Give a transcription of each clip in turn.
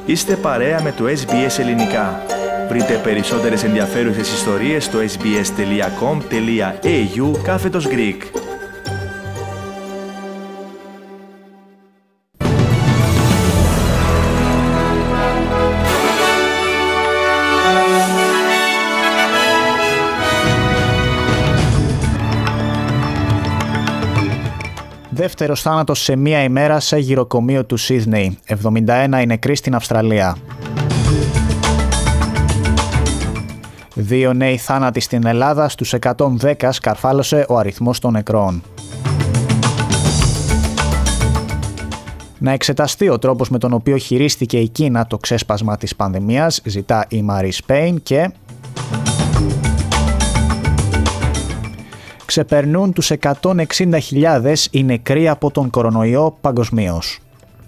Είστε παρέα με το SBS Ελληνικά. Βρείτε περισσότερες ενδιαφέρουσες ιστορίες στο sbs.com.au/Greek. Δεύτερος θάνατος σε μία ημέρα σε γυροκομείο του Σίδνεϊ. 71 οι νεκροί στην Αυστραλία. 2 νέοι θάνατοι στην Ελλάδα, στους 110 σκαρφάλωσε ο αριθμός των νεκρών. Να εξεταστεί ο τρόπος με τον οποίο χειρίστηκε η Κίνα το ξέσπασμα της πανδημίας, ζητά η Marie Spain, και ξεπερνούν τους 160.000 οι νεκροί από τον κορονοϊό παγκοσμίως.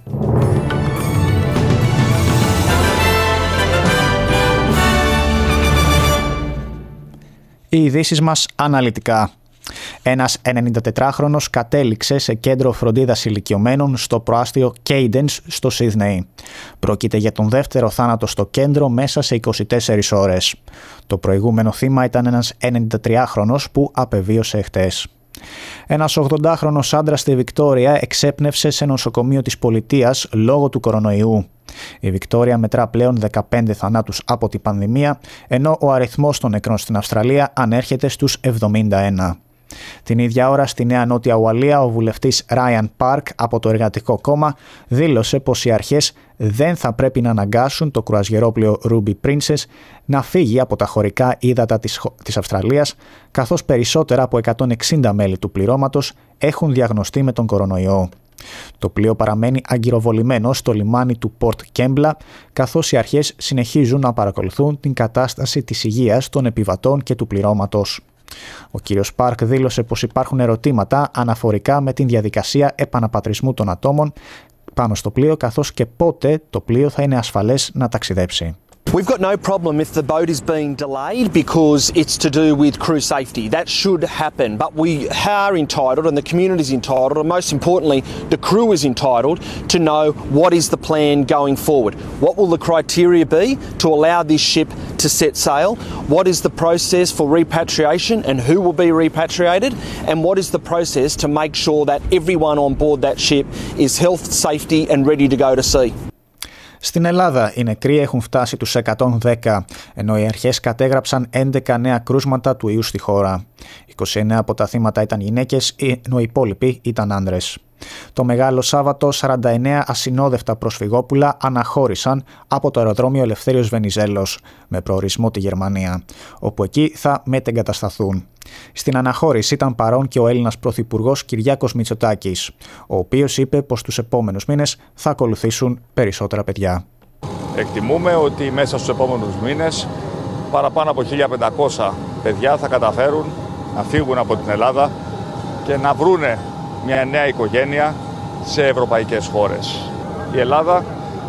Οι ειδήσεις μας αναλυτικά. Ένας 94χρονος κατέληξε σε κέντρο φροντίδας ηλικιωμένων στο προάστιο Cadence στο Σίδνεϊ. Πρόκειται για τον δεύτερο θάνατο στο κέντρο μέσα σε 24 ώρες. Το προηγούμενο θύμα ήταν ένας 93χρονος που απεβίωσε χτες. Ένας 80χρονος άντρας στη Βικτόρια εξέπνευσε σε νοσοκομείο της πολιτείας λόγω του κορονοϊού. Η Βικτόρια μετρά πλέον 15 θανάτους από την πανδημία, ενώ ο αριθμός των νεκρών στην Αυστραλία ανέρχεται στους 71. Την ίδια ώρα στη Νέα Νότια Ουαλία, ο βουλευτής Ράιαν Πάρκ από το Εργατικό Κόμμα δήλωσε πως οι αρχές δεν θα πρέπει να αναγκάσουν το κρουαζιερόπλοιο Ruby Princess να φύγει από τα χωρικά ύδατα της Αυστραλίας, καθώς περισσότερα από 160 μέλη του πληρώματος έχουν διαγνωστεί με τον κορονοϊό. Το πλοίο παραμένει αγκυροβολημένο στο λιμάνι του Port Kembla, καθώς οι αρχές συνεχίζουν να παρακολουθούν την κατάσταση της υγείας των επιβατών και του πληρώματος. Ο κύριος Πάρκ δήλωσε πως υπάρχουν ερωτήματα αναφορικά με την διαδικασία επαναπατρισμού των ατόμων πάνω στο πλοίο, καθώς και πότε το πλοίο θα είναι ασφαλές να ταξιδέψει. We've got no problem if the boat is being delayed because it's to do with crew safety. That should happen, but we are entitled, and the community is entitled, and most importantly, the crew is entitled to know what is the plan going forward. What will the criteria be to allow this ship to set sail? What is the process for repatriation and who will be repatriated? And what is the process to make sure that everyone on board that ship is health, safety and ready to go to sea? Στην Ελλάδα οι νεκροί έχουν φτάσει τους 110, ενώ οι αρχές κατέγραψαν 11 νέα κρούσματα του ιού στη χώρα. 29 από τα θύματα ήταν γυναίκες, ενώ οι υπόλοιποι ήταν άνδρες. Το Μεγάλο Σάββατο 49 ασυνόδευτα προσφυγόπουλα αναχώρησαν από το αεροδρόμιο Ελευθέριος Βενιζέλος με προορισμό τη Γερμανία, όπου εκεί θα μετεγκατασταθούν. Στην αναχώρηση ήταν παρόν και ο Έλληνας Πρωθυπουργός Κυριάκος Μητσοτάκης, ο οποίος είπε πως τους επόμενους μήνες θα ακολουθήσουν περισσότερα παιδιά. Εκτιμούμε ότι μέσα στους επόμενους μήνες παραπάνω από 1.500 παιδιά θα καταφέρουν να φύγουν από την Ελλάδα και να βρούνε μια νέα οικογένεια σε ευρωπαϊκές χώρες. Η Ελλάδα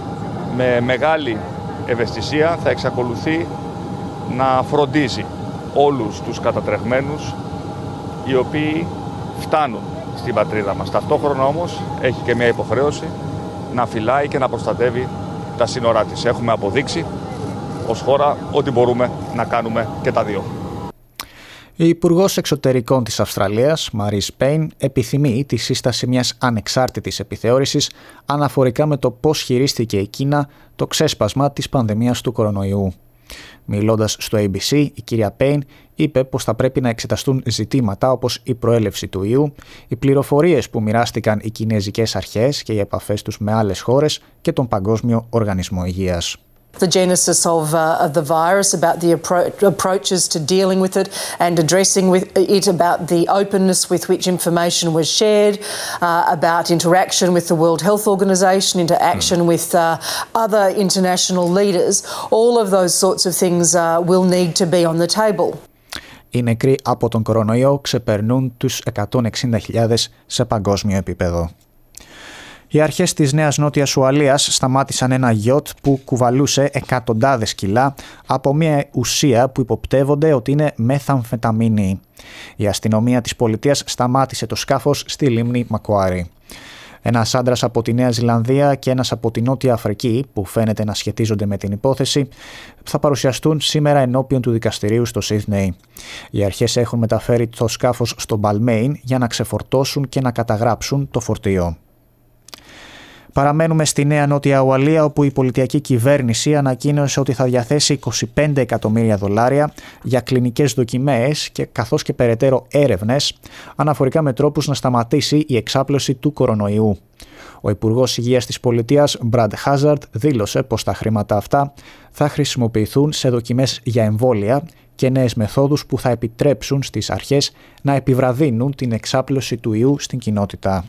με μεγάλη ευαισθησία θα εξακολουθεί να φροντίζει όλους τους κατατρεχμένους οι οποίοι φτάνουν στην πατρίδα μας. Ταυτόχρονα όμως έχει και μια υποχρέωση να φυλάει και να προστατεύει τα σύνορά της. Έχουμε αποδείξει ως χώρα ότι μπορούμε να κάνουμε και τα δύο. Η Υπουργός Εξωτερικών της Αυστραλίας, Marie Spain, επιθυμεί τη σύσταση μιας ανεξάρτητης επιθεώρησης αναφορικά με το πώς χειρίστηκε η Κίνα το ξέσπασμα της πανδημίας του κορονοϊού. Μιλώντας στο ABC, η κυρία Πέιν είπε πως θα πρέπει να εξεταστούν ζητήματα όπως η προέλευση του ιού, οι πληροφορίες που μοιράστηκαν οι κινέζικες αρχές και οι επαφές τους με άλλες χώρες και τον Παγκόσμιο Οργανισμό Υγείας. The genesis of the virus, about the approaches to dealing with it and addressing with it, about the openness with which information was shared, about interaction with the World Health Organization, interaction with other international leaders. All of those sorts of things will need to be on the table. Οι νεκροί από τον κορονοϊό ξεπερνούν τους 160.000 σε παγκόσμιο επίπεδο. Οι αρχές της Νέας Νότιας Ουαλίας σταμάτησαν ένα γιότ που κουβαλούσε εκατοντάδες κιλά από μια ουσία που υποπτεύονται ότι είναι μεθαμφεταμίνη. Η αστυνομία της πολιτείας σταμάτησε το σκάφος στη λίμνη Μακουάρι. Ένας άντρας από τη Νέα Ζηλανδία και ένας από τη Νότια Αφρική, που φαίνεται να σχετίζονται με την υπόθεση, θα παρουσιαστούν σήμερα ενώπιον του δικαστηρίου στο Σίδνεϊ. Οι αρχές έχουν μεταφέρει το σκάφος στο Μπαλμέιν για να ξεφορτώσουν και να καταγράψουν το φορτίο. Παραμένουμε στη Νέα Νότια Ουαλία, όπου η πολιτιακή κυβέρνηση ανακοίνωσε ότι θα διαθέσει $25 εκατομμύρια για κλινικές δοκιμές καθώς και περαιτέρω έρευνες αναφορικά με τρόπους να σταματήσει η εξάπλωση του κορονοϊού. Ο Υπουργός Υγείας της Πολιτείας, Brad Hazard, δήλωσε πως τα χρήματα αυτά θα χρησιμοποιηθούν σε δοκιμές για εμβόλια και νέες μεθόδους που θα επιτρέψουν στις αρχές να επιβραδύνουν την εξάπλωση του ιού στην κοινότητα.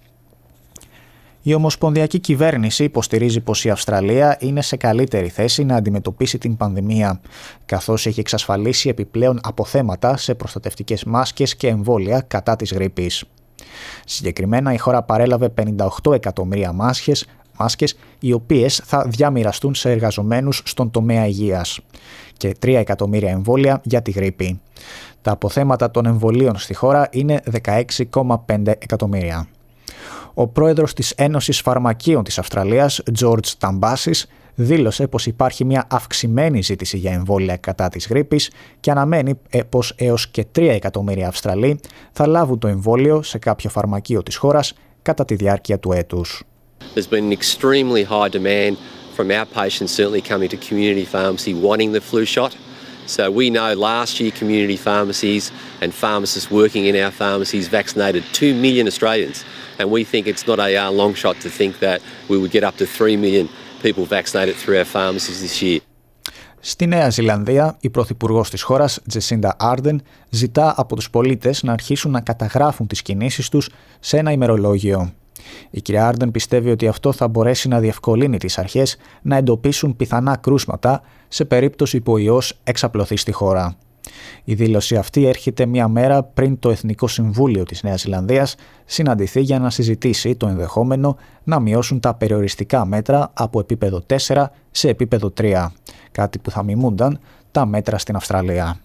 Η ομοσπονδιακή κυβέρνηση υποστηρίζει πως η Αυστραλία είναι σε καλύτερη θέση να αντιμετωπίσει την πανδημία, καθώς έχει εξασφαλίσει επιπλέον αποθέματα σε προστατευτικές μάσκες και εμβόλια κατά της γρίπης. Συγκεκριμένα, η χώρα παρέλαβε 58 εκατομμύρια μάσκες, οι οποίες θα διαμοιραστούν σε εργαζομένους στον τομέα υγείας, και 3 εκατομμύρια εμβόλια για τη γρίπη. Τα αποθέματα των εμβολίων στη χώρα είναι 16,5 εκατομμύρια. Ο πρόεδρος της Ένωσης Φαρμακείων της Αυστραλίας, George Tambasis, δήλωσε πως υπάρχει μια αυξημένη ζήτηση για εμβόλια κατά της γρίπης και αναμένει πως έως και 3 εκατομμύρια Αυστραλοί θα λάβουν το εμβόλιο σε κάποιο φαρμακείο της χώρας κατά τη διάρκεια του έτους. There's been an extremely high demand from our patients certainly coming to community pharmacy wanting the flu shot. So we know last year community pharmacies and pharmacists working in our pharmacies vaccinated 2 million Australians. And we think it's not a long shot to think that we would get up to 3 million people vaccinated through our pharmacies this year. Στη Νέα Ζηλανδία, η πρωθυπουργός της χώρας, Τζεσίντα Άρντεν, ζητά από τους πολίτες να αρχίσουν να καταγράφουν τις κινήσεις τους σε ένα ημερολόγιο. Η κυρία Άρντεν πιστεύει ότι αυτό θα μπορέσει να διευκολύνει τις αρχές να εντοπίσουν πιθανά κρούσματα σε περίπτωση που ο ιός εξαπλωθεί στη χώρα. Η δήλωση αυτή έρχεται μία μέρα πριν το Εθνικό Συμβούλιο της Νέας Ζηλανδίας συναντηθεί για να συζητήσει το ενδεχόμενο να μειώσουν τα περιοριστικά μέτρα από επίπεδο 4 σε επίπεδο 3, κάτι που θα μιμούνταν τα μέτρα στην Αυστραλία.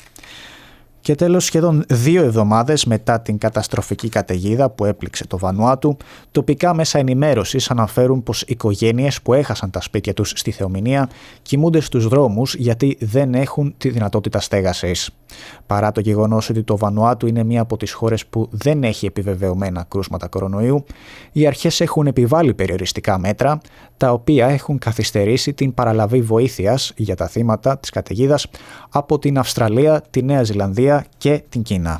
Και τέλος, σχεδόν 2 εβδομάδες μετά την καταστροφική καταιγίδα που έπληξε το Βανουάτου, τοπικά μέσα ενημέρωσης αναφέρουν πως οικογένειες που έχασαν τα σπίτια τους στη θεομηνία κοιμούνται στους δρόμους γιατί δεν έχουν τη δυνατότητα στέγασης. Παρά το γεγονός ότι το Βανουάτου είναι μία από τις χώρες που δεν έχει επιβεβαιωμένα κρούσματα κορονοϊού, οι αρχές έχουν επιβάλει περιοριστικά μέτρα, τα οποία έχουν καθυστερήσει την παραλαβή βοήθειας για τα θύματα της καταιγίδας από την Αυστραλία, τη Νέα Ζηλανδία και την Κίνα.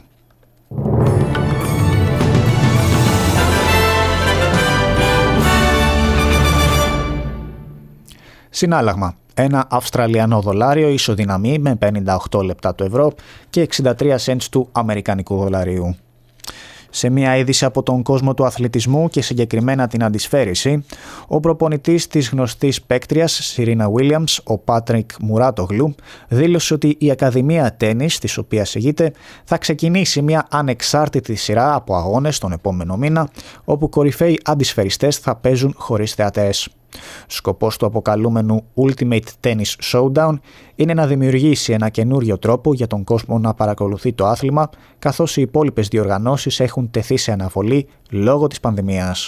Συνάλλαγμα. Ένα Αυστραλιανό δολάριο ισοδυναμεί με 58 λεπτά του ευρώ και 63 cents του αμερικανικού δολαρίου. Σε μια είδηση από τον κόσμο του αθλητισμού και συγκεκριμένα την αντισφαίριση, ο προπονητής της γνωστής παίκτριας Σιρίνα Βίλιαμς, ο Πάτρικ Μουράτογλου, δήλωσε ότι η Ακαδημία Τένις, της οποίας ηγείται, θα ξεκινήσει μια ανεξάρτητη σειρά από αγώνες τον επόμενο μήνα, όπου κορυφαίοι αντισφαιριστές θα παίζουν χωρίς θεατές. Σκοπός του αποκαλούμενου Ultimate Tennis Showdown είναι να δημιουργήσει ένα καινούριο τρόπο για τον κόσμο να παρακολουθεί το άθλημα, καθώς οι υπόλοιπες διοργανώσεις έχουν τεθεί σε αναβολή λόγω της πανδημίας.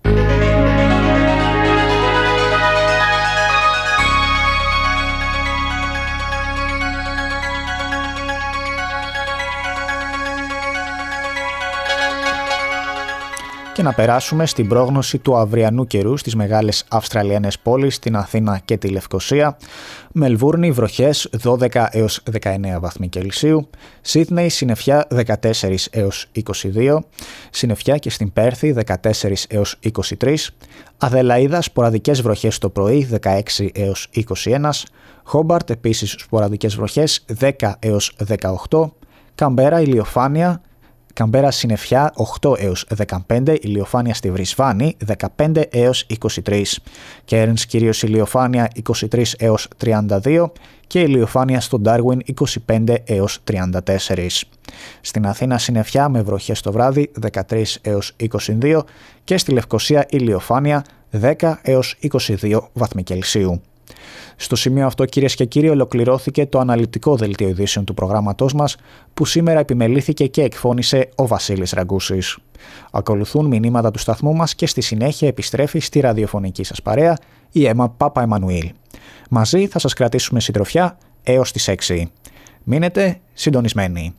Και να περάσουμε στην πρόγνωση του αυριανού καιρού στις μεγάλες Αυστραλιανές πόλεις, την Αθήνα και τη Λευκοσία. Μελβούρνη, βροχές 12 έως 19 βαθμοί Κελσίου. Σίδνεϊ, συννεφιά 14 έως 22. Συννεφιά και στην Πέρθη 14 έως 23. Αδελαΐδα, σποραδικές βροχές το πρωί 16 έως 21. Χόμπαρτ, επίσης σποραδικές βροχές 10 έως 18. Καμπέρα, ηλιοφάνεια. Καμπέρα, συννεφιά 8 έως 15, ηλιοφάνεια στη Βρισβάνη 15 έως 23. Κέρνς, κυρίως ηλιοφάνεια 23 έως 32 και ηλιοφάνεια στο Ντάρουιν 25 έως 34. Στην Αθήνα συννεφιά με βροχές το βράδυ 13 έως 22 και στη Λευκοσία ηλιοφάνεια 10 έως 22 βαθμοί Κελσίου. Στο σημείο αυτό, κυρίες και κύριοι, ολοκληρώθηκε το αναλυτικό δελτίο ειδήσεων του προγράμματός μας, που σήμερα επιμελήθηκε και εκφώνησε ο Βασίλης Ραγκούσης. Ακολουθούν μηνύματα του σταθμού μας και στη συνέχεια επιστρέφει στη ραδιοφωνική σας παρέα η Έμα Παπαεμμανουήλ. Μαζί θα σας κρατήσουμε συντροφιά έως τις 6. Μείνετε συντονισμένοι.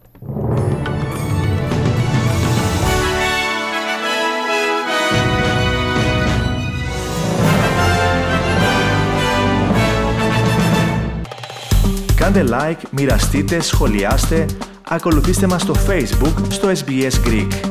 Κάντε like, μοιραστείτε, σχολιάστε, ακολουθήστε μας στο Facebook στο SBS Greek.